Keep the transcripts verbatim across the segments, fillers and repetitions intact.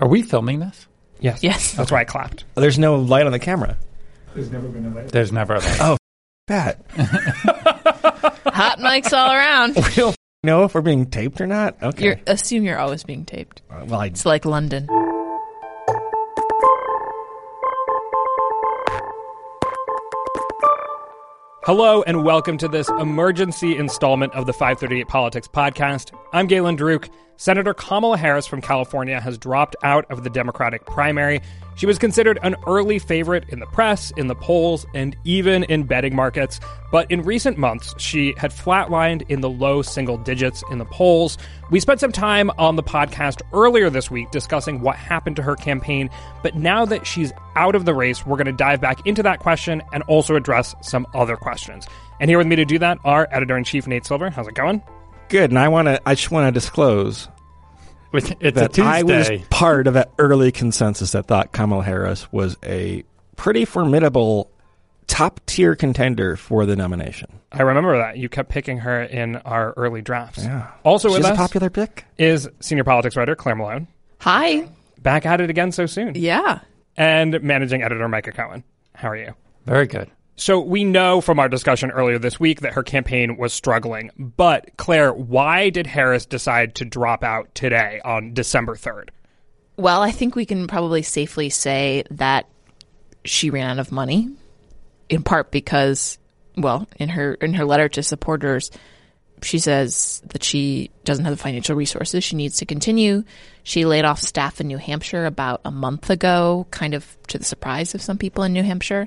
Are we filming this? Yes. Yes. That's why I clapped. There's no light on the camera. There's never been a light. There's never a light. Oh, Pat. Hot mics all around. We don't know if we're being taped or not? Okay. You assume you're always being taped. Uh, well, I... It's like London. Hello and welcome to this emergency installment of the five thirty-eight Politics podcast. I'm Galen Druk. Senator Kamala Harris from California has dropped out of the Democratic primary. She was considered an early favorite in the press, in the polls, and even in betting markets. But in recent months, she had flatlined in the low single digits in the polls. We spent some time on the podcast earlier this week discussing what happened to her campaign. But now that she's out of the race, we're going to dive back into that question and also address some other questions. And here with me to do that are Editor-in-Chief Nate Silver. How's it going? Good, and I want to. I just want to disclose It's that a Tuesday. I was part of that early consensus that thought Kamala Harris was a pretty formidable top-tier contender for the nomination. I remember that. You kept picking her in our early drafts. Yeah. Also with She's us a popular pick. is senior politics writer Claire Malone. Hi. Back at it again so soon. Yeah. And managing editor Micah Cohen. How are you? Very good. So we know from our discussion earlier this week that her campaign was struggling. But, Claire, why did Harris decide to drop out today on December third? Well, I think we can probably safely say that she ran out of money, in part because, well, in her in her letter to supporters, she says that she doesn't have the financial resources she needs to continue. She laid off staff in New Hampshire about a month ago, kind of to the surprise of some people in New Hampshire.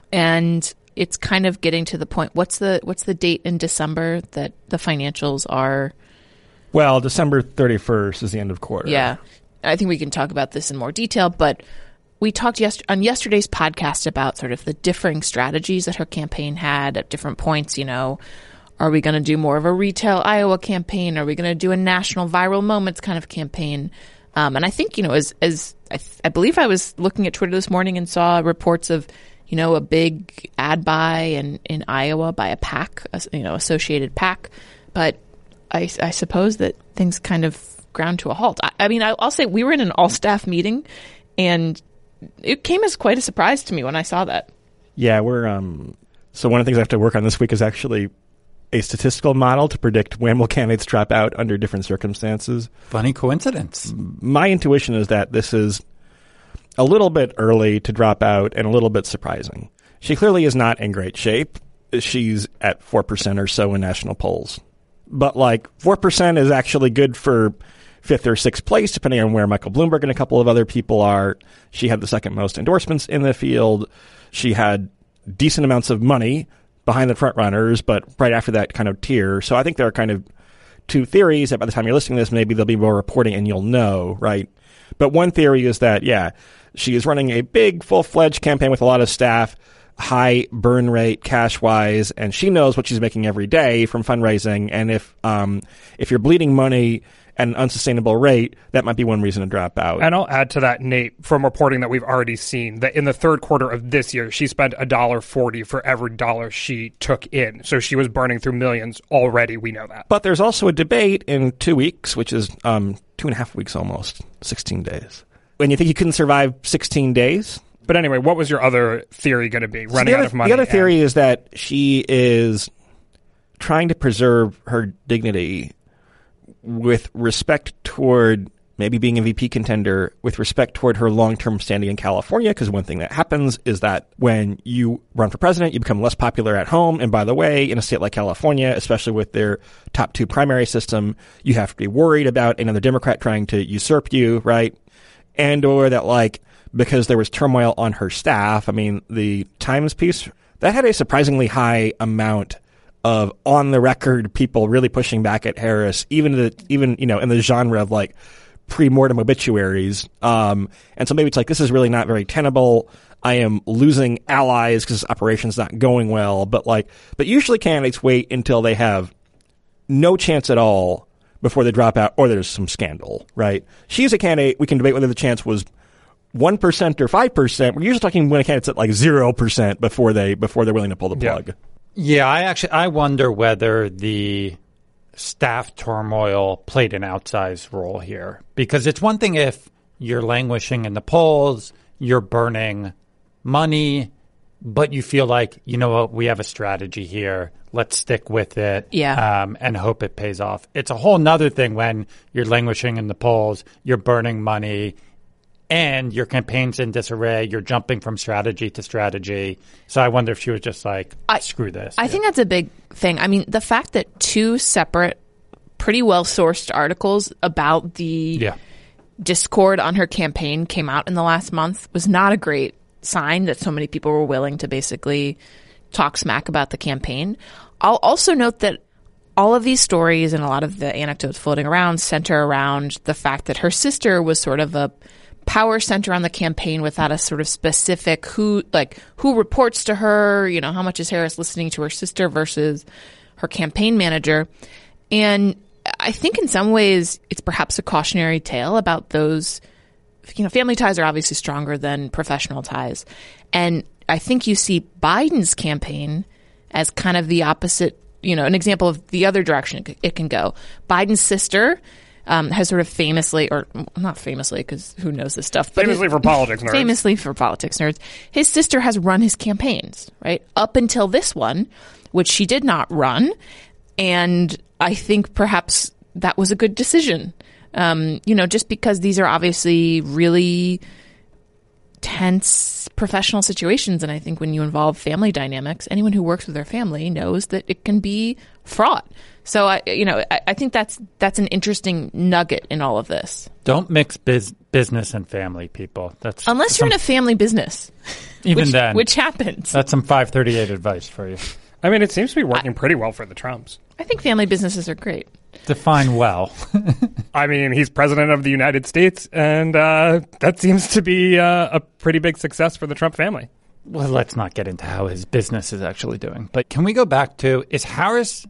And it's kind of getting to the point. What's the what's the date in December that the financials are? Well, December thirty-first is the end of quarter. Yeah. I think we can talk about this in more detail, but we talked yes- on yesterday's podcast about sort of the differing strategies that her campaign had at different points. You know, are we going to do more of a retail Iowa campaign? Are we going to do a national viral moments kind of campaign? Um, and I think, you know, as, as I, th- I believe I was looking at Twitter this morning and saw reports of, you know, a big ad buy in, in Iowa by a PAC, a, you know, Associated PAC. But I, I suppose that things kind of ground to a halt. I, I mean, I, I'll say we were in an all-staff meeting, and it came as quite a surprise to me when I saw that. Yeah, we're, um, so one of the things I have to work on this week is actually a statistical model to predict when will candidates drop out under different circumstances. Funny coincidence. My intuition is that this is a little bit early to drop out and a little bit surprising. She clearly is not in great shape. She's at four percent or so in national polls. But like four percent is actually good for fifth or sixth place, depending on where Michael Bloomberg and a couple of other people are. She had the second most endorsements in the field. She had decent amounts of money behind the front runners, but right after that kind of tier. So I think there are kind of two theories that by the time you're listening to this, maybe there'll be more reporting and you'll know, right? But one theory is that, yeah, she is running a big, full-fledged campaign with a lot of staff, high burn rate cash-wise, and she knows what she's making every day from fundraising. And if um, if you're bleeding money at an unsustainable rate, that might be one reason to drop out. And I'll add to that, Nate, from reporting that we've already seen, that in the third quarter of this year, she spent one dollar forty for every dollar she took in. So she was burning through millions already. We know that. But there's also a debate in two weeks, which is um, two and a half weeks almost, sixteen days. When you think you couldn't survive sixteen days? But anyway, what was your other theory going to be? Running so other, out of money? The other theory and- is that she is trying to preserve her dignity with respect toward maybe being a V P contender, with respect toward her long-term standing in California, because one thing that happens is that when you run for president, you become less popular at home. And by the way, in a state like California, especially with their top two primary system, you have to be worried about another Democrat trying to usurp you, right? And or that, like, because there was turmoil on her staff, I mean, the Times piece, that had a surprisingly high amount of on-the-record people really pushing back at Harris, even the, even you know, in the genre of, like, pre-mortem obituaries. Um, and so maybe it's like, this is really not very tenable. I am losing allies because this operation's not going well. But, like, but usually candidates wait until they have no chance at all before they drop out, or there's some scandal, right? She's a candidate. We can debate whether the chance was one percent or five percent. We're usually talking when a candidate's at like zero percent before they before they're willing to pull the plug. Yeah. yeah, I actually I wonder whether the staff turmoil played an outsized role here, because it's one thing if you're languishing in the polls, you're burning money, but you feel like, you know what, we have a strategy here. Let's stick with it yeah. um, and hope it pays off. It's a whole nother thing when you're languishing in the polls, you're burning money, and your campaign's in disarray. You're jumping from strategy to strategy. So I wonder if she was just like, I, screw this. I yeah. think that's a big thing. I mean, the fact that two separate, pretty well-sourced articles about the yeah. discord on her campaign came out in the last month was not a great sign that so many people were willing to basically talk smack about the campaign. I'll also note that all of these stories and a lot of the anecdotes floating around center around the fact that her sister was sort of a power center on the campaign without a sort of specific who, like who reports to her, you know, how much is Harris listening to her sister versus her campaign manager. And I think in some ways it's perhaps a cautionary tale about those, you know, family ties are obviously stronger than professional ties. And I think you see Biden's campaign as kind of the opposite, you know, an example of the other direction it can go. Biden's sister um, has sort of famously, or not famously, because who knows this stuff, but famously his, for politics nerds. Famously for politics nerds. His sister has run his campaigns, right? Up until this one, which she did not run. And I think perhaps that was a good decision. Um, you know, just because these are obviously really tense professional situations. And I think when you involve family dynamics, anyone who works with their family knows that it can be fraught. So, I, you know, I, I think that's that's an interesting nugget in all of this. Don't mix biz- business and family, people. That's Unless some, you're in a family business. even which, then, which happens. That's some five thirty-eight advice for you. I mean, it seems to be working pretty well for the Trumps. I think family businesses are great. Define well. I mean, he's president of the United States, and uh, that seems to be uh, a pretty big success for the Trump family. Well, let's not get into how his business is actually doing. But can we go back to, is Harris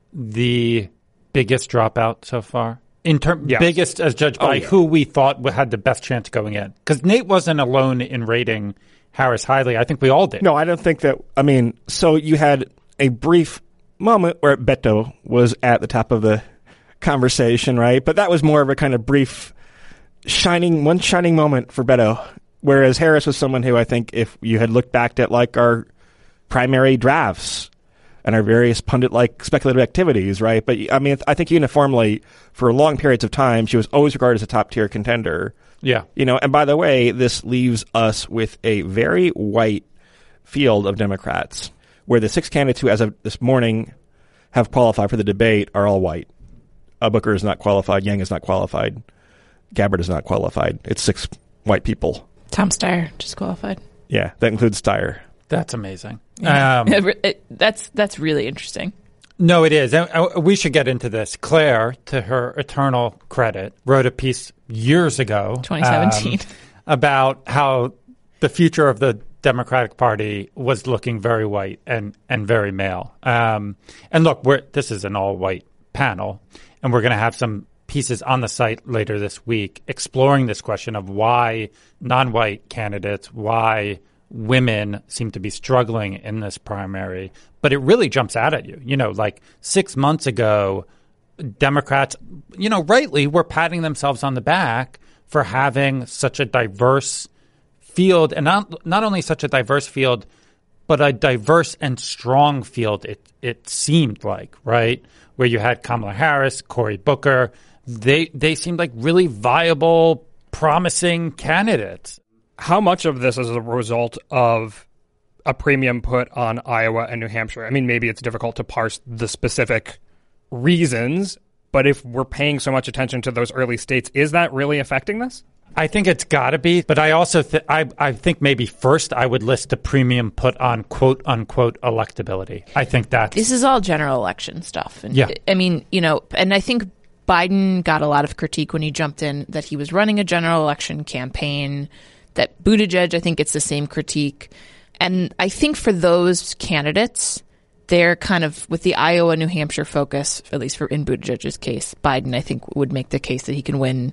the biggest dropout so far? In term, yes. Biggest as judged by oh, yeah. who we thought had the best chance going in? Because Nate wasn't alone in rating Harris highly. I think we all did. No, I don't think that. I mean, so you had a brief moment where Beto was at the top of the conversation, right? But that was more of a kind of brief, shining, one shining moment for Beto. Whereas Harris was someone who I think if you had looked back at like our primary drafts and our various pundit-like speculative activities, right? But I mean, I think uniformly for long periods of time, she was always regarded as a top-tier contender. Yeah. You know, and by the way, this leaves us with a very white field of Democrats, where the six candidates who, as of this morning, have qualified for the debate are all white. Uh, Booker is not qualified. Yang is not qualified. Gabbard is not qualified. It's six white people. Tom Steyer just qualified. Yeah, that includes Steyer. That's amazing. Yeah. Um, it, it, that's that's really interesting. No, it is. And, uh, we should get into this. Claire, to her eternal credit, wrote a piece years ago, twenty seventeen, um, about how the future of the Democratic Party was looking very white and, and very male. Um, and look, we're, this is an all-white panel, and we're going to have some pieces on the site later this week exploring this question of why non-white candidates, why women seem to be struggling in this primary. But it really jumps out at you. You know, like six months ago, Democrats, you know, rightly were patting themselves on the back for having such a diverse field, and not not only such a diverse field, but a diverse and strong field, it it seemed like, right? Where you had Kamala Harris, Cory Booker. They they seemed like really viable, promising candidates. How much of this is a result of a premium put on Iowa and New Hampshire? I mean, maybe it's difficult to parse the specific reasons, but if we're paying so much attention to those early states, is that really affecting this? I think it's got to be, but I also th- I I think maybe first I would list the premium put on quote unquote electability. I think that's this is all general election stuff. And yeah, I mean, you know, and I think Biden got a lot of critique when he jumped in that he was running a general election campaign. That Buttigieg, I think it's the same critique, and I think for those candidates, they're kind of with the Iowa, New Hampshire focus, at least for in Buttigieg's case. Biden, I think, would make the case that he can win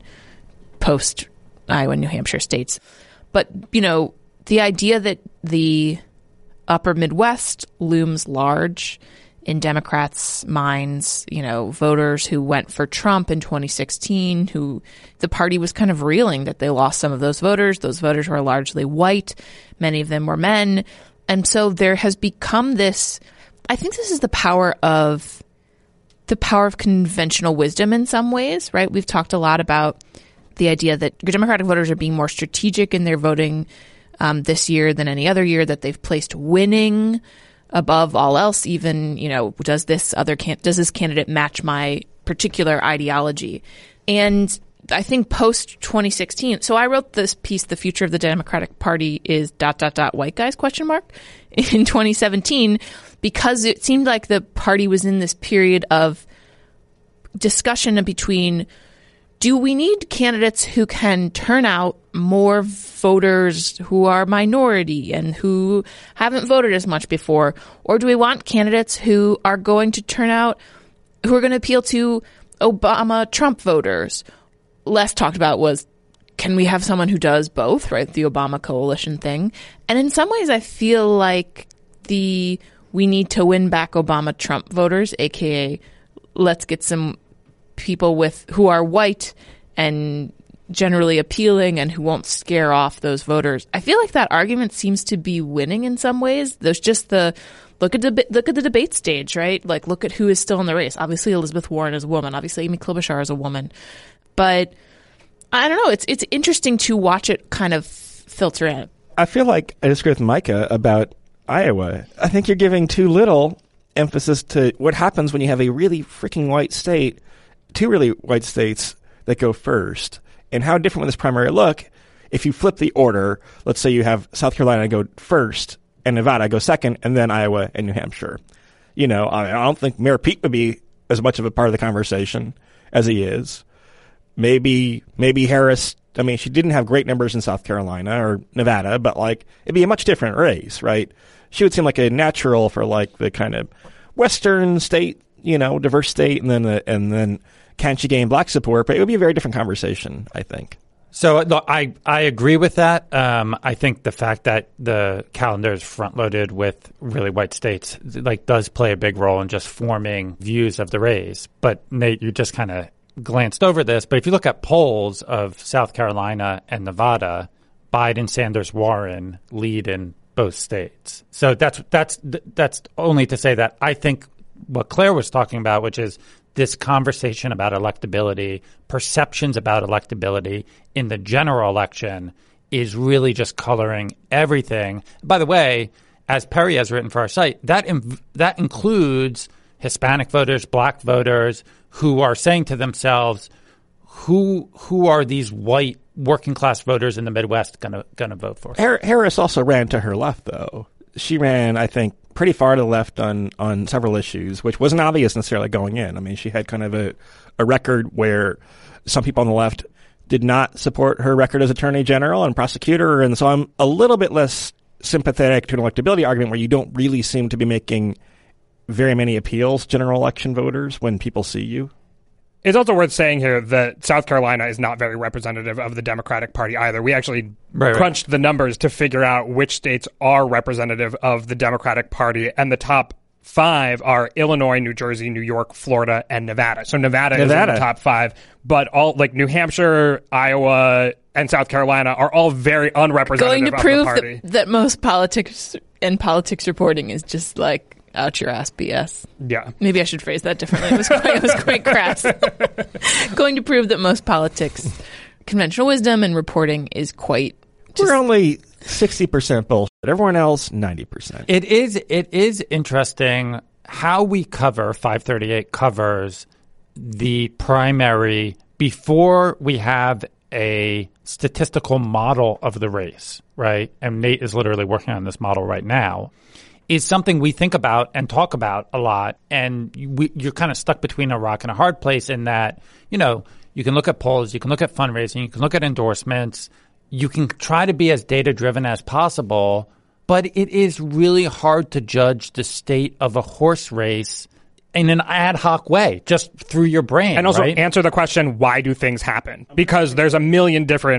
post Iowa, New Hampshire states. But, you know, the idea that the upper Midwest looms large in Democrats' minds, you know, voters who went for Trump in twenty sixteen, who the party was kind of reeling that they lost some of those voters. Those voters were largely white. Many of them were men. And so there has become this, I think this is the power of the power of conventional wisdom in some ways, right? We've talked a lot about the idea that Democratic voters are being more strategic in their voting um, this year than any other year, that they've placed winning above all else. Even, you know, does this other can- does this candidate match my particular ideology? And I think post twenty sixteen, so I wrote this piece, "The Future of the Democratic Party is dot, dot, dot, white guys, question mark, in twenty seventeen, because it seemed like the party was in this period of discussion between, do we need candidates who can turn out more voters who are minority and who haven't voted as much before? Or do we want candidates who are going to turn out, who are going to appeal to Obama, Trump voters? Less talked about was, can we have someone who does both, right? The Obama coalition thing. And in some ways, I feel like the we need to win back Obama Trump voters, A K A let's get some people with who are white and generally appealing and who won't scare off those voters. I feel like that argument seems to be winning in some ways. There's just the look at the look at the debate stage, right? Like, look at who is still in the race. Obviously, Elizabeth Warren is a woman. Obviously, Amy Klobuchar is a woman. But I don't know. It's it's interesting to watch it kind of filter in. I feel like I disagree with Micah about Iowa. I think you're giving too little emphasis to what happens when you have a really freaking white state, two really white states that go first, and how different would this primary look if you flip the order. Let's say you have South Carolina go first and Nevada go second, and then Iowa and New Hampshire. You know, I don't think Mayor Pete would be as much of a part of the conversation as he is. Maybe maybe Harris, I mean, she didn't have great numbers in South Carolina or Nevada, but, like, it'd be a much different race, right? She would seem like a natural for, like, the kind of Western state, you know, diverse state, and then the, and then can she gain black support? But it would be a very different conversation, I think. So look, I, I agree with that. Um, I think the fact that the calendar is front-loaded with really white states, like, does play a big role in just forming views of the race. But, Nate, you just kind of glanced over this, but if you look at polls of South Carolina and Nevada, Biden, Sanders, Warren lead in both states. So that's that's that's only to say that I think what Claire was talking about, which is this conversation about electability, perceptions about electability in the general election, is really just coloring everything. By the way, as Perry has written for our site, that inv- that includes Hispanic voters, black voters, who are saying to themselves, who who are these white working class voters in the Midwest going to going to vote for? Harris also ran to her left, though. She ran, I think, pretty far to the left on, on several issues, which wasn't obvious necessarily going in. I mean, she had kind of a, a record where some people on the left did not support her record as attorney general and prosecutor, and so I'm a little bit less sympathetic to an electability argument where you don't really seem to be making very many appeals to general election voters when people see you. It's also worth saying here that South Carolina is not very representative of the Democratic Party either. We actually right, crunched right. the numbers to figure out which states are representative of the Democratic Party, and the top five are Illinois, New Jersey, New York, Florida, and Nevada. So Nevada, Nevada. is in the top five, but all like New Hampshire, Iowa, and South Carolina are all very unrepresentative Going to of prove the party. That, that most politics and politics reporting is just like out your ass B S. Yeah. Maybe I should phrase that differently. It was quite, it was quite crass. Going to prove that most politics, conventional wisdom, and reporting is quite just... We're only sixty percent bullshit. Everyone else, ninety percent. It is, it is interesting how we cover, five thirty-eight covers the primary before we have a statistical model of the race, right? And Nate is literally working on this model right now. Is something we think about and talk about a lot, and we, you're kind of stuck between a rock and a hard place in that, you know, you can look at polls, you can look at fundraising, you can look at endorsements, you can try to be as data-driven as possible, but it is really hard to judge the state of a horse race in an ad hoc way, just through your brain. And also right? answer the question, why do things happen? Because there's a million different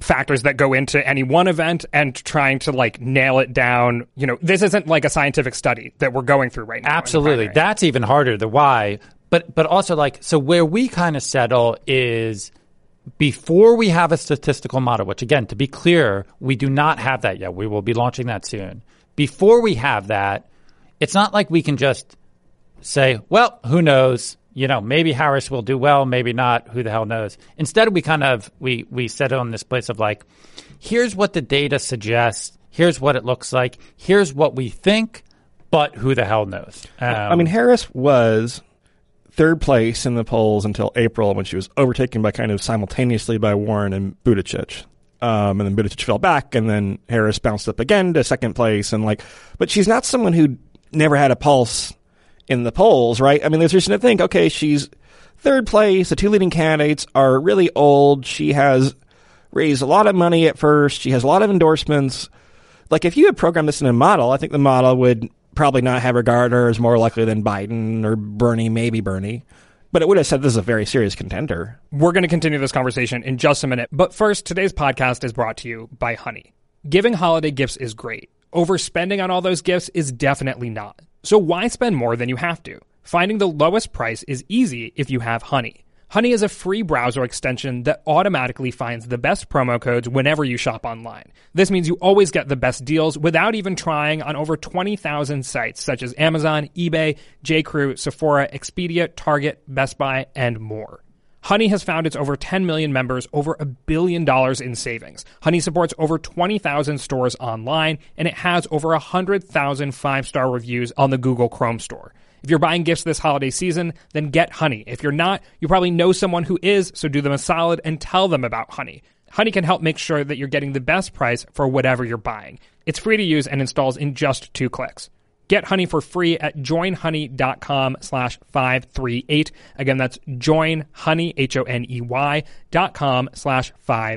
factors that go into any one event and trying to like nail it down. You know, this isn't like a scientific study that we're going through right now. Absolutely. That's even harder, the why. But but also like, so where we kind of settle is before we have a statistical model, which again, to be clear, we do not have that yet. We will be launching that soon. Before we have that, it's not like we can just say, well, who knows? You know, maybe Harris will do well, maybe not. Who the hell knows? Instead, we kind of we we set it on this place of like, here's what the data suggests. Here's what it looks like. Here's what we think, but who the hell knows? Um, I mean, Harris was third place in the polls until April, when she was overtaken by kind of simultaneously by Warren and Buttigieg. Um, and then Buttigieg fell back, and then Harris bounced up again to second place. And like, but she's not someone who never had a pulse in the polls, right? I mean, there's reason to think, okay, she's third place. The two leading candidates are really old. She has raised a lot of money at first. She has a lot of endorsements. Like, if you had programmed this in a model, I think the model would probably not have regarded her as more likely than Biden or Bernie, maybe Bernie. But it would have said this is a very serious contender. We're going to continue this conversation in just a minute. But first, today's podcast is brought to you by Honey. Giving holiday gifts is great. Overspending on all those gifts is definitely not. So why spend more than you have to? Finding the lowest price is easy if you have Honey. Honey is a free browser extension that automatically finds the best promo codes whenever you shop online. This means you always get the best deals without even trying on over twenty thousand sites such as Amazon, eBay, J. Crew, Sephora, Expedia, Target, Best Buy, and more. Honey has found its over ten million members over a billion dollars in savings. Honey supports over twenty thousand stores online, and it has over one hundred thousand five-star reviews on the Google Chrome store. If you're buying gifts this holiday season, then get Honey. If you're not, you probably know someone who is, so do them a solid and tell them about Honey. Honey can help make sure that you're getting the best price for whatever you're buying. It's free to use and installs in just two clicks. Get Honey for free at joinhoney.com slash 538. Again, that's joinhoney, H O N E Y, dot com slash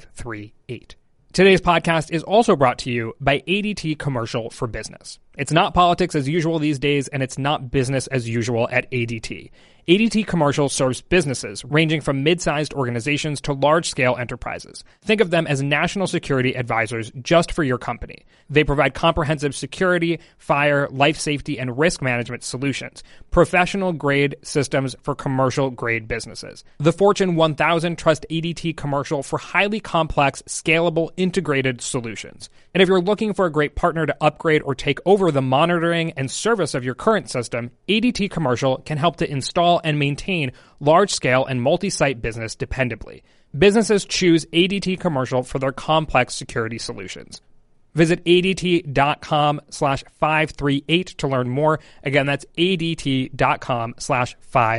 538. Today's podcast is also brought to you by A D T Commercial for Business. It's not politics as usual these days, and it's not business as usual at A D T. A D T Commercial serves businesses ranging from mid-sized organizations to large-scale enterprises. Think of them as national security advisors just for your company. They provide comprehensive security, fire, life safety, and risk management solutions, professional-grade systems for commercial-grade businesses. The Fortune one thousand trust A D T Commercial for highly complex, scalable, integrated solutions. And if you're looking for a great partner to upgrade or take over the monitoring and service of your current system, A D T Commercial can help to install and maintain large-scale and multi-site business dependably. Businesses choose A D T Commercial for their complex security solutions. Visit adt.com slash 538 to learn more. Again, that's adt.com slash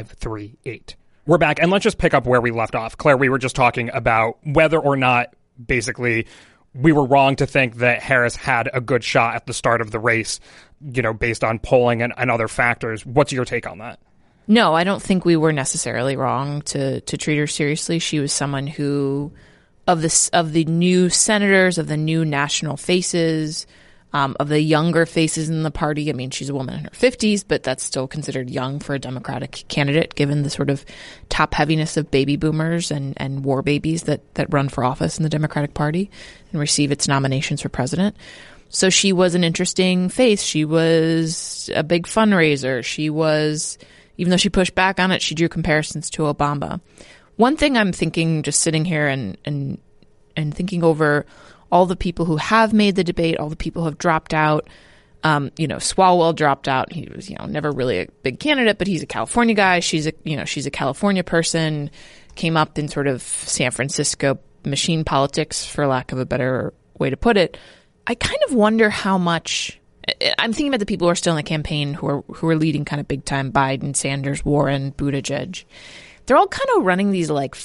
538. We're back, and let's just pick up where we left off. Claire, we were just talking about whether or not, basically, we were wrong to think that Harris had a good shot at the start of the race, you know, based on polling and, and other factors. What's your take on that? No, I don't think we were necessarily wrong to, to treat her seriously. She was someone who, of the, of the new senators, of the new national faces, um, of the younger faces in the party. I mean, she's a woman in her fifties, but that's still considered young for a Democratic candidate, given the sort of top heaviness of baby boomers and, and war babies that, that run for office in the Democratic Party and receive its nominations for president. So she was an interesting face. She was a big fundraiser. She was, even though she pushed back on it, she drew comparisons to Obama. One thing I'm thinking, just sitting here and, and, and thinking over all the people who have made the debate, all the people who have dropped out. Um, you know, Swalwell dropped out. He was, you know, never really a big candidate, but he's a California guy. She's a, you know, she's a California person, came up in sort of San Francisco machine politics, for lack of a better way to put it. I kind of wonder how much, I'm thinking about the people who are still in the campaign, who are, who are leading kind of big time: Biden, Sanders, Warren, Buttigieg. They're all kind of running these like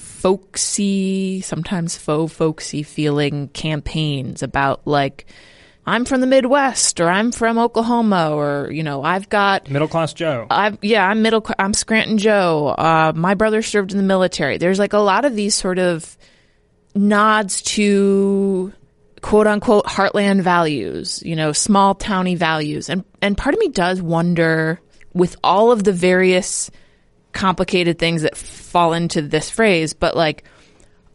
folksy, sometimes faux folksy feeling campaigns about like, I'm from the Midwest, or I'm from Oklahoma, or, you know, I've got middle class Joe. I've, yeah, I'm middle, I'm Scranton Joe. Uh, my brother served in the military. There's like a lot of these sort of nods to quote unquote heartland values, you know, small towny values. And, and part of me does wonder, with all of the various complicated things that fall into this phrase, but like,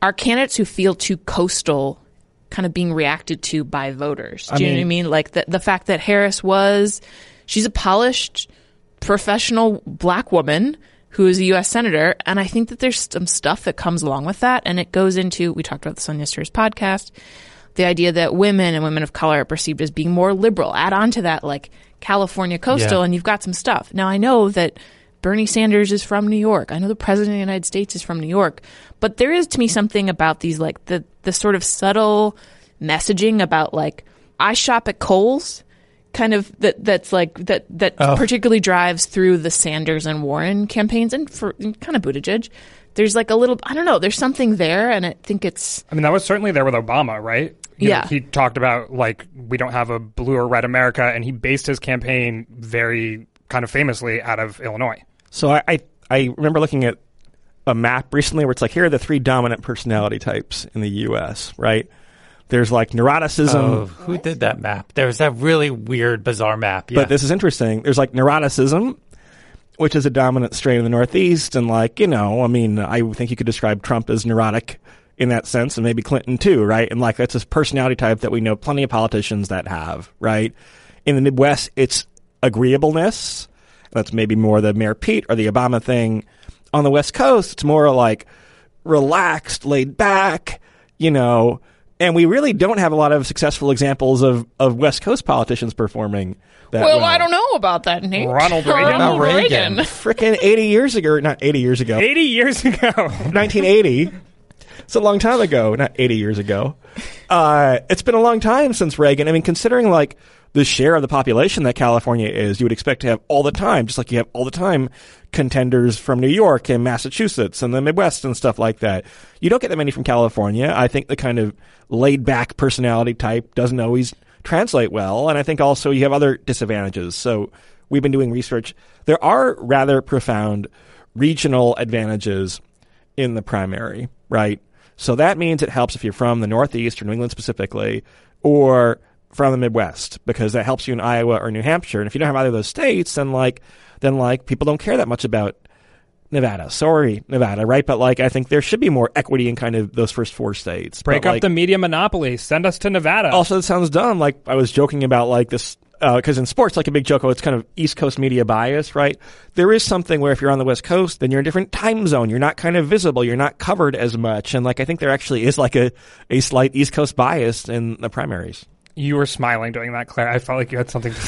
are candidates who feel too coastal kind of being reacted to by voters. Do I you mean, know what I mean? Like the, the fact that Harris was, she's a polished, professional black woman who is a U S senator. And I think that there's some stuff that comes along with that. And it goes into, we talked about this on yesterday's podcast, the idea that women and women of color are perceived as being more liberal. Add on to that, like California coastal, Yeah. and you've got some stuff. Now, I know that Bernie Sanders is from New York. I know the president of the United States is from New York. But there is, to me, something about these, like, the, the sort of subtle messaging about, like, I shop at Kohl's, kind of, that that's, like, that, that Oh. particularly drives through the Sanders and Warren campaigns, and for and kind of Buttigieg. There's, like, a little, I don't know, there's something there, and I think it's... I mean, that was certainly there with Obama, right? You Yeah. know, he talked about, like, we don't have a blue or red America, and he based his campaign very kind of famously out of Illinois. So I, I I remember looking at a map recently where it's like, here are the three dominant personality types in the U S, right? There's like neuroticism. Oh, who did that map? There was that really weird, bizarre map. Yeah. But this is interesting. There's like neuroticism, which is a dominant strain in the Northeast. And like, you know, I mean, I think you could describe Trump as neurotic in that sense, and maybe Clinton too, right? And like, that's this personality type that we know plenty of politicians that have, right? In the Midwest, it's agreeableness. That's maybe more the Mayor Pete or the Obama thing. On the West Coast, it's more like relaxed, laid back, you know, and we really don't have a lot of successful examples of, of West Coast politicians performing that Well, well. I don't know about that, Nate. Ronald Reagan. Ronald Reagan. Reagan. Frickin' eighty years ago, not eighty years ago, eighty years ago. nineteen eighty. It's a long time ago, not eighty years ago. Uh, it's been a long time since Reagan. I mean, considering like the share of the population that California is, you would expect to have all the time, just like you have all the time, contenders from New York and Massachusetts and the Midwest and stuff like that. You don't get that many from California. I think the kind of laid-back personality type doesn't always translate well, and I think also you have other disadvantages. So we've been doing research. There are rather profound regional advantages in the primary, right? So that means it helps if you're from the Northeast or New England specifically, or from the Midwest, because that helps you in Iowa or New Hampshire. And if you don't have either of those states, then like, then like people don't care that much about Nevada. Sorry, Nevada, right? But like, I think there should be more equity in kind of those first four states. Break but, up like, the media monopoly. Send us to Nevada. Also, it sounds dumb. Like I was joking about like this, because uh, in sports, like a big joke, oh, it's kind of East Coast media bias, right? There is something where if you're on the West Coast, then you're in a different time zone. You're not kind of visible. You're not covered as much. And like, I think there actually is like a, a slight East Coast bias in the primaries. You were smiling doing that, Claire. I felt like you had something to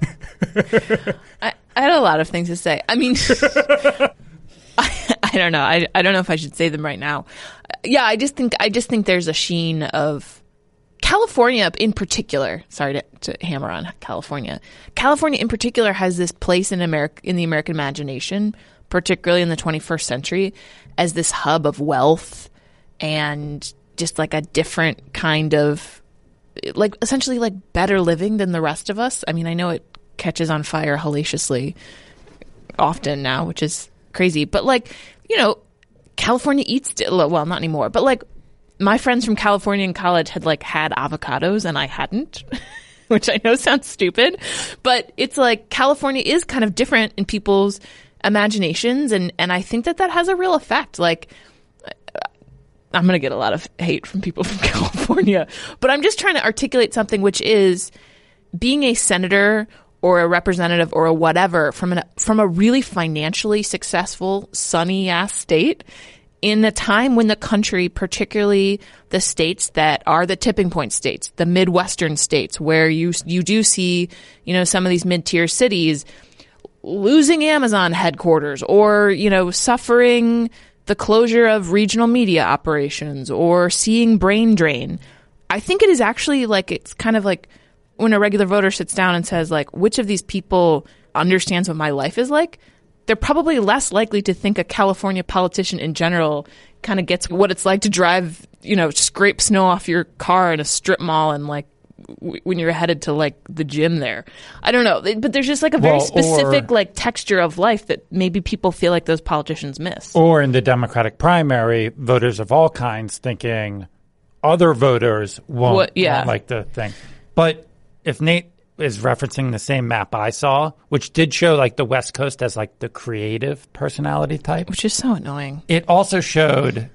say. I, I had a lot of things to say. I mean, I, I don't know. I, I don't know if I should say them right now. Yeah, I just think I just think there's a sheen of California in particular. Sorry to, to hammer on California. California in particular has this place in America, in the American imagination, particularly in the twenty-first century, as this hub of wealth and just like a different kind of, like essentially like better living than the rest of us. I mean, I know it catches on fire hellaciously often now, which is crazy. But like, you know, California eats, well, not anymore, but like my friends from California in college had like had avocados and I hadn't, which I know sounds stupid, but it's like California is kind of different in people's imaginations. And, and I think that that has a real effect. Like, I'm going to get a lot of hate from people from California, but I'm just trying to articulate something, which is being a senator or a representative or a whatever from an, from a really financially successful, sunny ass state in a time when the country, particularly the states that are the tipping point states, the Midwestern states, where you, you do see, you know, some of these mid-tier cities losing Amazon headquarters or, you know, suffering the closure of regional media operations or seeing brain drain. I think it is actually like, it's kind of like when a regular voter sits down and says like, which of these people understands what my life is like? They're probably less likely to think a California politician in general kind of gets what it's like to drive, you know, scrape snow off your car in a strip mall and like w- when you're headed to like the gym there. I don't know. But there's just like a very Well, specific or- like texture of life that maybe people feel like those politicians miss. Or in the Democratic primary, voters of all kinds thinking other voters won't, What- yeah. won't like the thing. But if Nate is referencing the same map I saw, which did show like the West Coast as like the creative personality type, Which is so annoying. it also showed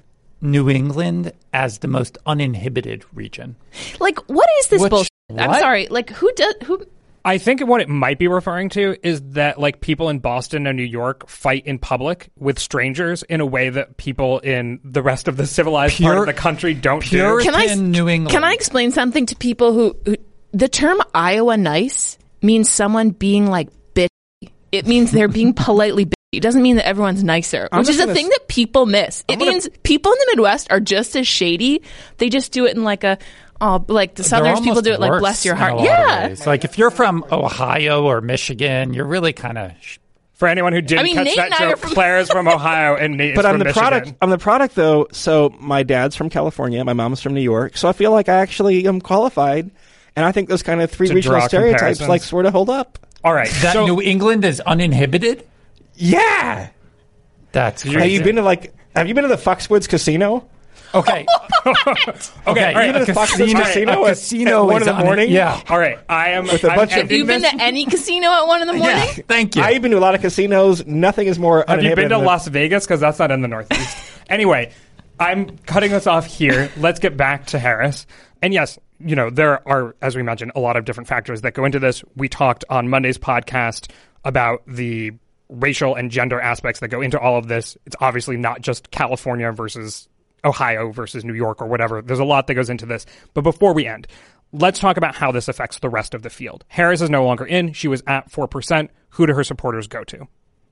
New England as the most uninhibited region. Like, what is this Which, bullshit? I'm what? sorry. Like, who does who? I think what it might be referring to is that like people in Boston and New York fight in public with strangers in a way that people in the rest of the civilized Pure- part of the country don't do. Puritan Can I New England. Can I explain something to people who, who the term Iowa nice means someone being like bitchy. It means they're being politely bitchy. It doesn't mean that everyone's nicer, I'm which is just a gonna thing s- that people miss. It gonna- means people in the Midwest are just as shady. They just do it in like a oh, like the They're Southerners people almost do it like worse bless your in heart. a lot of Yeah. ways. Like if you're from Ohio or Michigan, you're really kind of. Sh- For anyone who didn't I mean, catch Nate that and I are joke, from- Claire's from Ohio and Nate is But from I'm the Michigan. product. I'm the product, though. So my dad's from California. My mom's from New York. So I feel like I actually am qualified, and I think those kind of three To regional draw stereotypes comparisons. like sort of hold up. All right. that so New England is uninhibited? Yeah. That's crazy. Have you been to like? Have you been to the Foxwoods Casino? Okay. Okay, all right, a a casino- casino, a a casino casino at one is in the un- morning? Yeah. all right. I am With a I'm bunch of- Have you ending been this- to any casino at one in the morning? Yeah. Thank you. I've been to a lot of casinos. Nothing is more Have you uninhibited been to than the- Las Vegas? Because that's not in the Northeast. Anyway, I'm cutting this off here. Let's get back to Harris. And yes, you know, there are, as we mentioned, a lot of different factors that go into this. We talked on Monday's podcast about the racial and gender aspects that go into all of this. It's obviously not just California versus Ohio versus New York or whatever. There's a lot that goes into this. But before we end, let's talk about how this affects the rest of the field. Harris is no longer in. She was at four percent. Who do her supporters go to?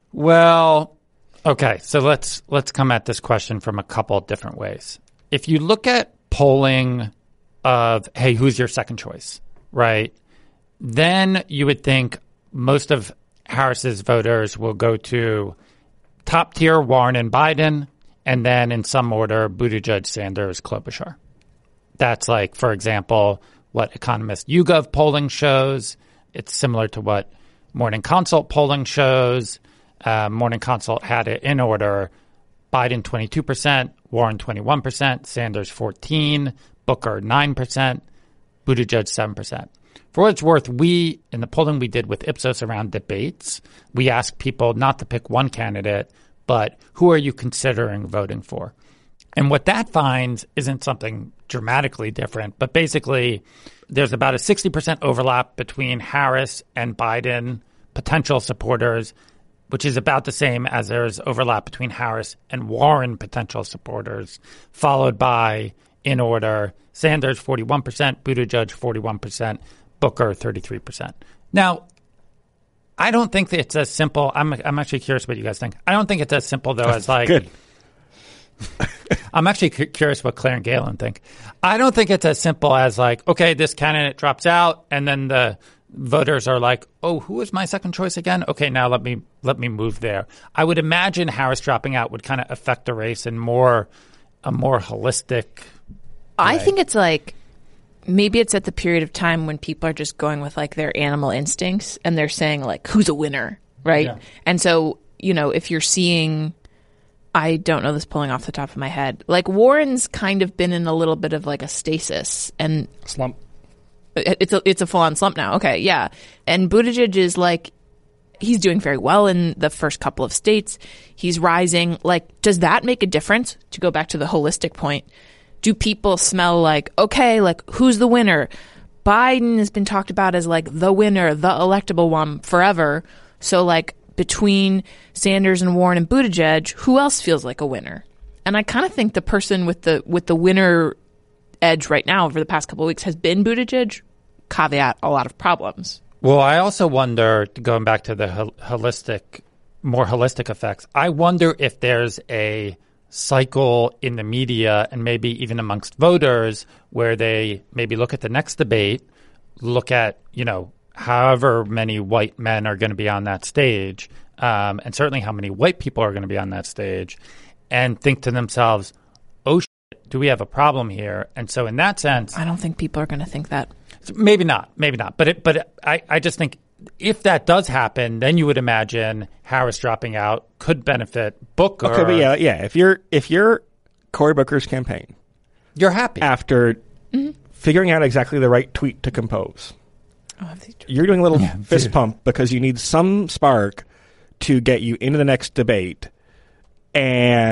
Well, okay, so let's let's come at this question from a couple of different ways. If you look at polling of, hey, who's your second choice, right? Then you would think most of Harris's voters will go to top tier Warren and Biden, and then in some order, Buttigieg, Sanders, Klobuchar. That's like, for example, what Economist YouGov polling shows. It's similar to what Morning Consult polling shows. Uh, Morning Consult had it in order: Biden twenty-two percent, Warren twenty-one percent, Sanders fourteen, Booker nine percent, Buttigieg seven percent. For what it's worth, we, in the polling we did with Ipsos around debates, we asked people not to pick one candidate, but who are you considering voting for? And what that finds isn't something dramatically different, but basically there's about a sixty percent overlap between Harris and Biden potential supporters, which is about the same as there's overlap between Harris and Warren potential supporters, followed by, in order, Sanders forty-one percent, Buttigieg forty-one percent, Booker thirty-three percent. Now, I don't think that it's as simple. I'm I'm actually curious what you guys think. I don't think it's as simple, though, as like... Good. I'm actually cu- curious what Claire and Galen think. I don't think it's as simple as like, okay, this candidate drops out, and then the voters are like, oh, who is my second choice again? Okay, now let me let me move there. I would imagine Harris dropping out would kind of affect the race in more a more holistic I way. think it's like maybe it's at the period of time when people are just going with like their animal instincts and they're saying like who's a winner, right? Yeah. And so, you know, if you're seeing, I don't know this polling off the top of my head, like Warren's kind of been in a little bit of like a stasis, and Slump. it- it's a it's a full on slump now. Okay, yeah, and Buttigieg is like he's doing very well in the first couple of states. He's rising. Like, does that make a difference? To go back to the holistic point, do people smell like, okay, like who's the winner? Biden has been talked about as like the winner, the electable one forever. So like between Sanders and Warren and Buttigieg, who else feels like a winner? And I kind of think the person with the with the winner edge right now over the past couple of weeks has been Buttigieg. Caveat, a lot of problems. Well, I also wonder, going back to the hol- holistic, more holistic effects, I wonder if there's a cycle in the media and maybe even amongst voters where they maybe look at the next debate, look at, you know, however many white men are going to be on that stage, um, and certainly how many white people are going to be on that stage, and think to themselves, oh, shit, do we have a problem here? And so in that sense, I don't think people are going to think that. maybe not, maybe not. But it, but it, I, I just think if that does happen, then you would imagine Harris dropping out could benefit Booker. Okay, but yeah, yeah. If you're if you're Cory Booker's campaign, You're happy. after figuring out exactly the right tweet to compose, Oh, have they- you're doing a little fist pump because you need some spark to get you into the next debate, and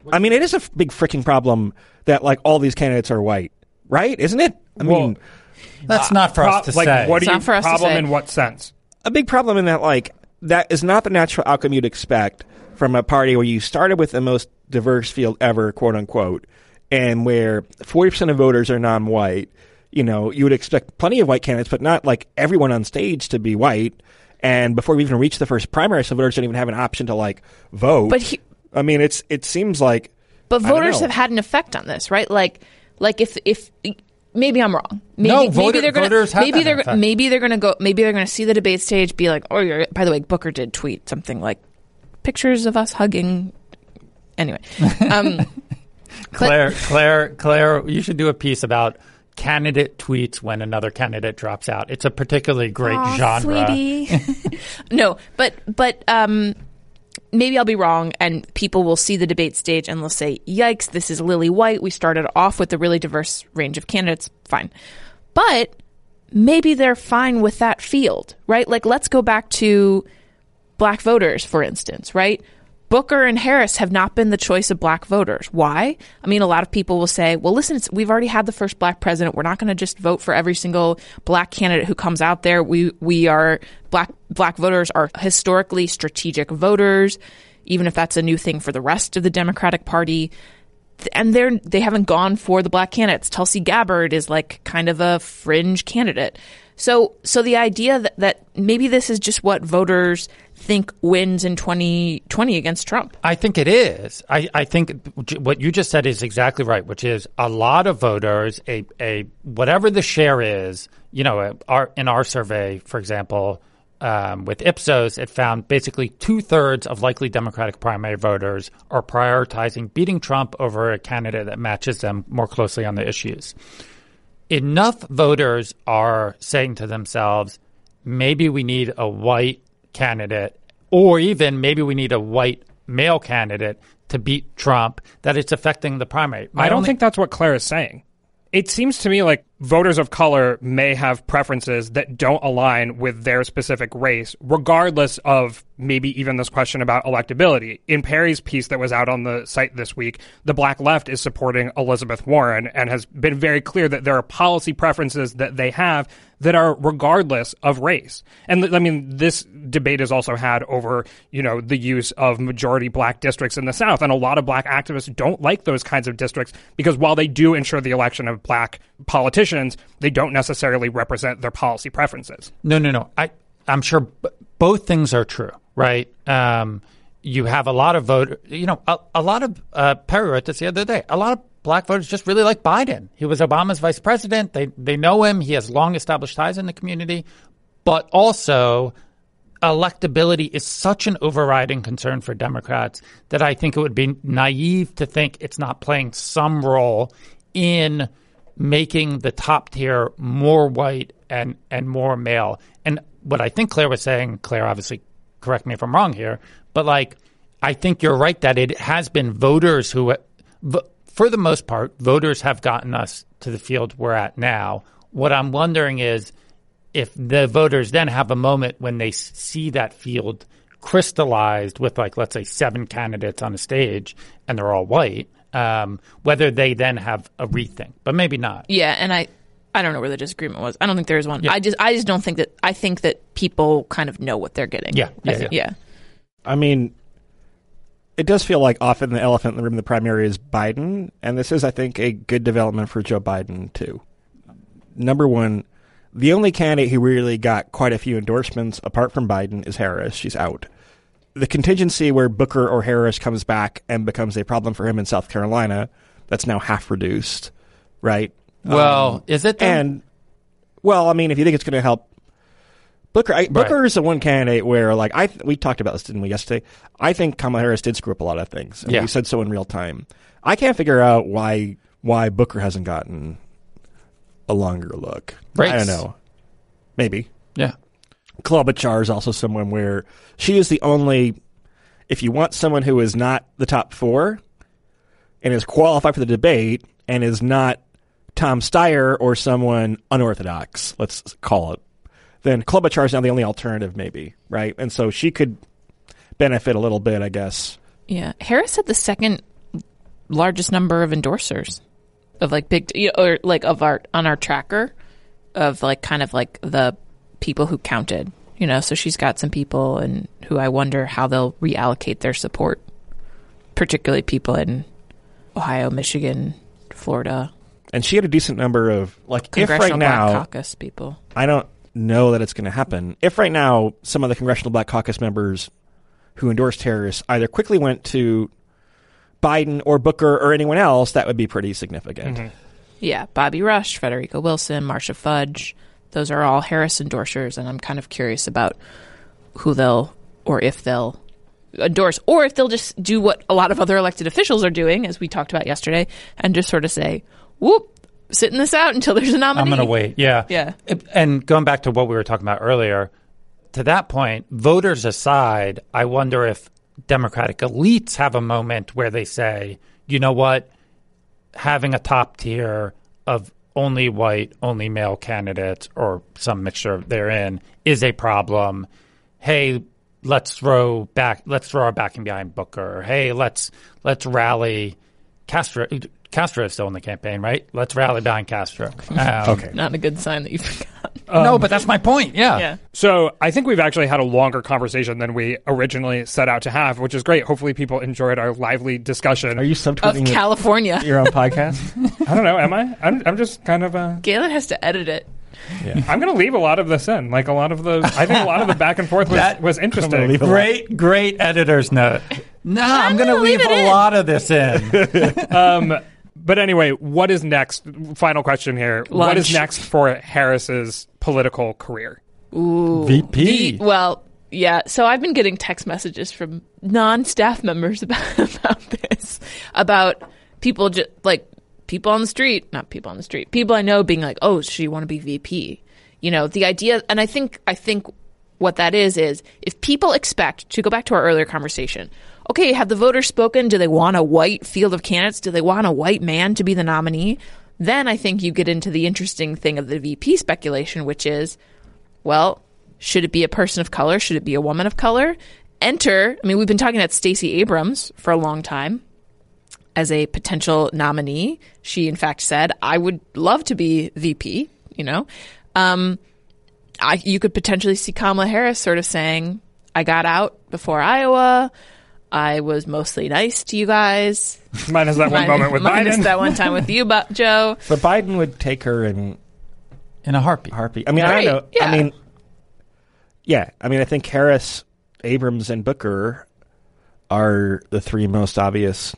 I mean, it is a f- big freaking problem that, like, all these candidates are white, right? Isn't it? I Well, mean, That's not for Pro- us to like, say. what do It's you not for us to problem say. in what sense? a big problem in that, like, that is not the natural outcome you'd expect from a party where you started with the most diverse field ever, quote unquote, and where forty percent of voters are non-white. You know, you would expect plenty of white candidates, but not like everyone on stage to be white. And before we even reach the first primary, some voters don't even have an option to like vote. But he, I mean, it's it seems like. but I don't voters know. have had an effect on this, right? Like, like if if maybe I'm wrong. Maybe, No, maybe voter- they're gonna voters have maybe had they're an effect. maybe they're gonna go maybe they're gonna see the debate stage, be like, oh, you're. By the way, Booker did tweet something like pictures of us hugging. Anyway, um, Claire, Claire, Claire, you should do a piece about candidate tweets when another candidate drops out. It's a particularly great Aw, genre. sweetie. No, but but um, maybe I'll be wrong, and people will see the debate stage and they'll say, "Yikes! This is Lily White. We started off with a really diverse range of candidates. Fine." But maybe they're fine with that field, right? Like, let's go back to black voters, for instance, right? Booker and Harris have not been the choice of black voters. Why? I mean, a lot of people will say, well, listen, it's, we've already had the first black president. We're not going to just vote for every single black candidate who comes out there. We we are black black voters are historically strategic voters, even if that's a new thing for the rest of the Democratic Party. And they're they haven't gone for the black candidates. Tulsi Gabbard is like kind of a fringe candidate. So so the idea that, that maybe this is just what voters think wins in twenty twenty against Trump. I think it is. I, I think what you just said is exactly right, which is a lot of voters, a, a whatever the share is, you know, our, in our survey, for example, um, with Ipsos, it found basically two-thirds of likely Democratic primary voters are prioritizing beating Trump over a candidate that matches them more closely on the issues. Enough voters are saying to themselves, maybe we need a white candidate, or even maybe we need a white male candidate to beat Trump, that it's affecting the primary. My I don't only- think that's what Claire is saying. It seems to me like voters of color may have preferences that don't align with their specific race, regardless of maybe even this question about electability. In Perry's piece that was out on the site this week, the Black Left is supporting Elizabeth Warren and has been very clear that there are policy preferences that they have that are regardless of race. And I mean, this debate is also had over, you know, the use of majority black districts in the South. And a lot of black activists don't like those kinds of districts because while they do ensure the election of black politicians, they don't necessarily represent their policy preferences. No, no, no. I, I'm sure b- both things are true, right? Um, you have a lot of vote, you know, a, a lot of, uh, Perry wrote this the other day, a lot of black voters just really like Biden. He was Obama's vice president. They they know him. He has long established ties in the community. But also, electability is such an overriding concern for Democrats that I think it would be naive to think it's not playing some role in making the top tier more white and, and more male. And what I think Claire was saying, Claire, obviously, correct me if I'm wrong here, but like, I think you're right that it has been voters who, for the most part, voters have gotten us to the field we're at now. What I'm wondering is if the voters then have a moment when they see that field crystallized with, like, let's say seven candidates on a stage and they're all white, um, whether they then have a rethink, but maybe not. Yeah, and I, I don't know where the disagreement was. I don't think there is one. Yeah. I just, I just don't think that. I think that people kind of know what they're getting. Yeah, I yeah, thi- yeah. yeah. I mean, it does feel like often the elephant in the room in the primary is Biden, and this is, I think, a good development for Joe Biden, too. Number one, the only candidate who really got quite a few endorsements apart from Biden is Harris. She's out. The contingency where Booker or Harris comes back and becomes a problem for him in South Carolina, that's now half reduced, right? Well, Um, is it then? And, well, I mean, if you think it's going to help Booker, I, Booker is the one candidate where, like, I we talked about this, didn't we, yesterday? I think Kamala Harris did screw up a lot of things, and Yeah. we said so in real time. I can't figure out why why Booker hasn't gotten a longer look. Race. I don't know. Maybe. Yeah. Klobuchar is also someone where she is the only, if you want someone who is not the top four and is qualified for the debate and is not Tom Steyer or someone unorthodox, let's call it, then Klobuchar is now the only alternative, maybe, right? And so she could benefit a little bit, I guess. Yeah. Harris had the second largest number of endorsers of like big, or like of our, on our tracker of like kind of like the people who counted, you know, so she's got some people and who I wonder how they'll reallocate their support, particularly people in Ohio, Michigan, Florida. And she had a decent number of, like, Congressional if right now, Black Caucus people. I don't know that it's going to happen. If right now some of the Congressional Black Caucus members who endorsed Harris either quickly went to Biden or Booker or anyone else, that would be pretty significant. Mm-hmm. Yeah, Bobby Rush, Federico Wilson, Marsha Fudge. Those are all Harris endorsers, and I'm kind of curious about who they'll, or if they'll endorse, or if they'll just do what a lot of other elected officials are doing, as we talked about yesterday, and just sort of say, whoop, sitting this out until there's a nominee. I'm going to wait. Yeah. Yeah. And going back to what we were talking about earlier, to that point, voters aside, I wonder if Democratic elites have a moment where they say, you know what, having a top tier of only white, only male candidates or some mixture therein is a problem. Hey, let's throw back, let's throw our backing behind Booker. Hey, let's let's rally Castro. Castro is still in the campaign, right? Let's rally behind Castro. Um, Okay. Not a good sign that you forgot. Um, no, but that's my point. Yeah. Yeah. So I think we've actually had a longer conversation than we originally set out to have, which is great. Hopefully people enjoyed our lively discussion. Are you Of subtweeting California. your own podcast? I don't know. Am I? I'm, I'm just kind of uh, Galen has to edit it. Yeah. I'm going to leave a lot of this in. Like a lot of the, I think a lot of the back and forth was, That- was I'm gonna interesting. leave a- Great, great editor's note. No, I'm, I'm going to gonna leave leave it a in. lot of this in. Um, but anyway, what is next? Final question here. What Lunch. is next for Harris's political career? Ooh. V P. The- well, yeah. So I've been getting text messages from non-staff members about, about this, about people just like people on the street, not people on the street, people I know being like, "Oh, so you want to be V P?" You know, the idea, and I think, I think what that is is if people expect to go back to our earlier conversation. Okay, have the voters spoken? Do they want a white field of candidates? Do they want a white man to be the nominee? Then I think you get into the interesting thing of the V P speculation, which is, well, should it be a person of color? Should it be a woman of color? Enter, I mean, we've been talking about Stacey Abrams for a long time as a potential nominee. She, in fact, said, I would love to be V P, you know. Um, I, you could potentially see Kamala Harris sort of saying, I got out before Iowa. I was mostly nice to you guys. Minus that one Min- moment with minus Biden. that one time with you, but Joe. But Biden would take her in In a heartbeat. heartbeat. I mean, Right, I don't know. yeah. I mean, yeah. I mean, I think Harris, Abrams, and Booker are the three most obvious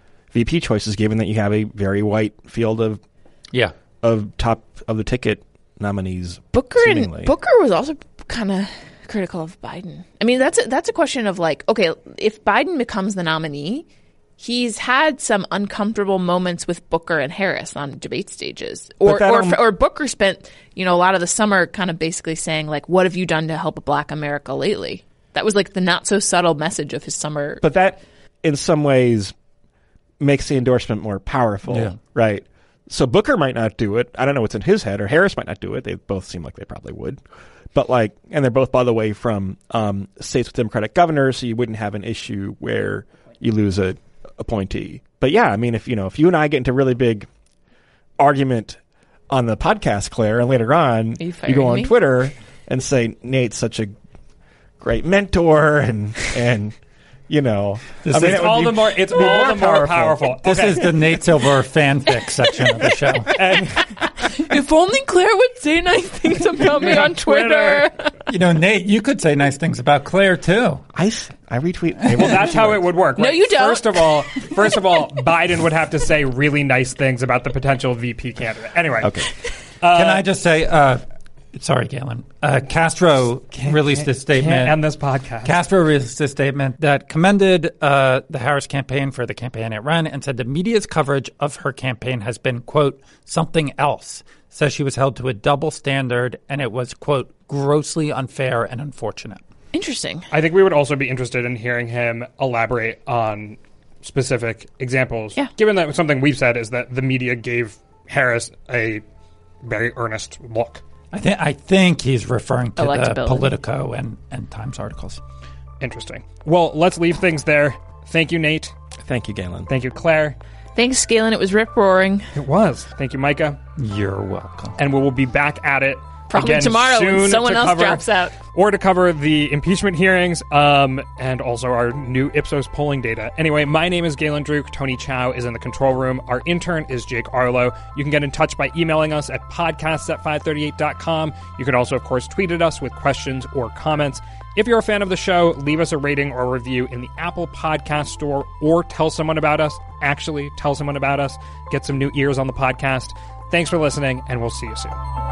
V P choices, given that you have a very white field of Yeah. of top of the ticket nominees. Booker seemingly. and Booker was also kind of critical of Biden. I mean, that's a, that's a question of like, okay, if Biden becomes the nominee, he's had some uncomfortable moments with Booker and Harris on debate stages, or that or, alm- or Booker spent you know a lot of the summer kind of basically saying like, what have you done to help Black America lately? That was like the not so subtle message of his summer. But that, in some ways, makes the endorsement more powerful, Yeah. right? So Booker might not do it. I don't know what's in his head, or Harris might not do it. They both seem like they probably would. But like, and they're both, by the way, from um, states with Democratic governors, so you wouldn't have an issue where you lose a appointee. But yeah, I mean, if you know, if you and I get into a really big argument on the podcast, Claire, and later on you you, firing go on me? Twitter and say Nate's such a great mentor, and and you know, This I mean, is it would all be- the more, it's be all more the more powerful. powerful. This Okay. is the Nate Silver fanfic section of the show. And If only Claire would say nice things about me on Twitter. You know, Nate, you could say nice things about Claire, too. I, s- I retweet. well, that's how it would work. No, right? you don't. First of all, first of all, Biden would have to say really nice things about the potential V P candidate. Anyway, Okay. Can I just say, uh, sorry, Galen, uh, Castro released a statement. Can't end this podcast. Castro released a statement that commended uh, the Harris campaign for the campaign it ran and said the media's coverage of her campaign has been, quote, something else. Says she was held to a double standard and it was, quote, grossly unfair and unfortunate. Interesting. I think we would also be interested in hearing him elaborate on specific examples. Yeah. Given that something we've said is that the media gave Harris a very earnest look. I think I think he's referring to the Electability. Politico and, and Times articles. Interesting. Well, let's leave things there. Thank you, Nate. Thank you, Galen. Thank you, Claire. Thanks, Galen. It was rip-roaring. It was. Thank you, Micah. You're welcome. And we will be back at it Probably again tomorrow soon when someone to else cover, drops out. Or to cover the impeachment hearings um, and also our new Ipsos polling data. Anyway, my name is Galen Druk. Tony Chow is in the control room. Our intern is Jake Arlo. You can get in touch by emailing us at podcasts at five thirty-eight dot com. You can also, of course, tweet at us with questions or comments. If you're a fan of the show, leave us a rating or review in the Apple Podcast Store or tell someone about us. Actually, tell someone about us. Get some new ears on the podcast. Thanks for listening, and we'll see you soon.